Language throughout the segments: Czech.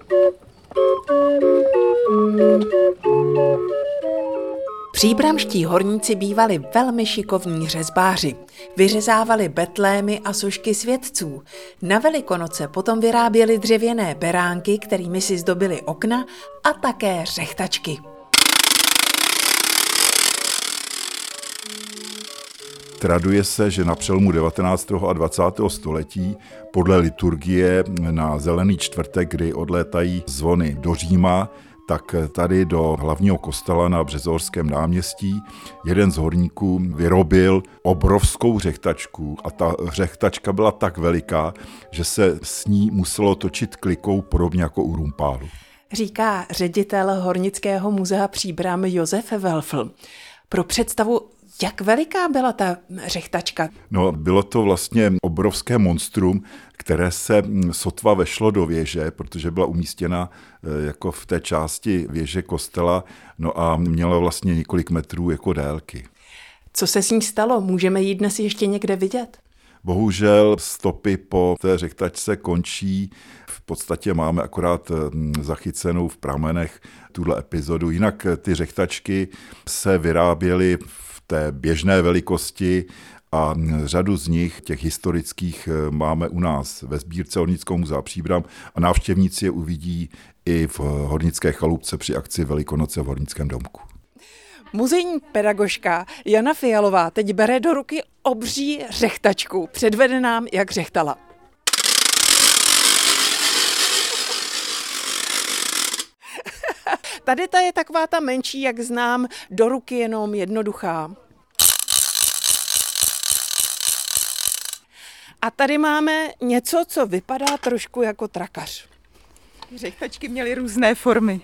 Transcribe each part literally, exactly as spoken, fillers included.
Příbramští horníci bývali velmi šikovní řezbáři. Vyřezávali betlémy a sošky světců. Na Velikonoce potom vyráběli dřevěné beránky, kterými si zdobili okna, a také řechtačky. Traduje se, že na přelomu devatenáctého a dvacátého století podle liturgie na Zelený čtvrtek, kdy odlétají zvony do Říma, tak tady do hlavního kostela na Březovském náměstí jeden z horníků vyrobil obrovskou řechtačku a ta řechtačka byla tak veliká, že se s ní muselo točit klikou podobně jako u rumpálu. Říká ředitel Hornického muzea Příbram Josef Welfl. Pro představu, jak veliká byla ta řechtačka? No, bylo to vlastně obrovské monstrum, které se sotva vešlo do věže, protože byla umístěna jako v té části věže kostela, no a měla vlastně několik metrů jako délky. Co se s ní stalo? Můžeme ji dnes ještě někde vidět? Bohužel stopy po té řechtačce končí. V podstatě máme akorát zachycenou v pramenech tuhle epizodu. Jinak ty řechtačky se vyráběly v té běžné velikosti a řadu z nich, těch historických, máme u nás ve sbírce Hornického muzea Příbram a návštěvníci je uvidí i v hornické chalupce při akci Velikonoce v Hornickém domku. Muzejní pedagožka Jana Fialová teď bere do ruky obří řechtačku. Předvede nám, jak řechtala. Tady ta je taková ta menší, jak znám, do ruky jenom jednoduchá. A tady máme něco, co vypadá trošku jako trakař. Řechtačky měly různé formy.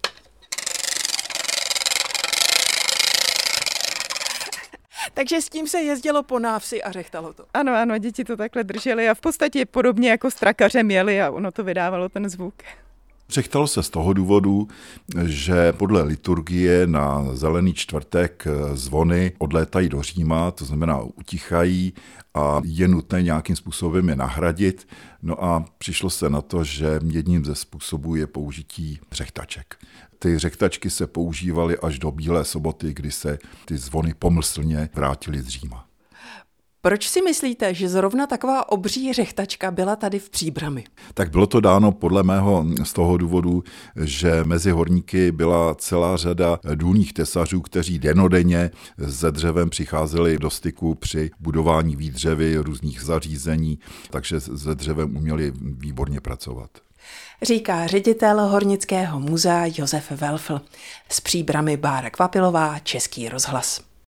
Takže s tím se jezdilo po návsi a řechtalo to. Ano, ano, děti to takhle držely a v podstatě podobně jako s trakařem jeli a ono to vydávalo ten zvuk. Řechtalo se z toho důvodu, že podle liturgie na Zelený čtvrtek zvony odlétají do Říma, to znamená utichají a je nutné nějakým způsobem je nahradit. No a přišlo se na to, že jedním ze způsobů je použití řechtaček. Ty řechtačky se používaly až do Bílé soboty, kdy se ty zvony pomyslně vrátily z Říma. Proč si myslíte, že zrovna taková obří řechtačka byla tady v Příbrami? Tak bylo to dáno podle mého z toho důvodu, že mezi horníky byla celá řada důlních tesařů, kteří dennodenně se dřevem přicházeli do styku při budování výdřevy různých zařízení, takže se dřevem uměli výborně pracovat. Říká ředitel Hornického muzea Josef Welfl. Z Příbrami Bára Kvapilová, Český rozhlas.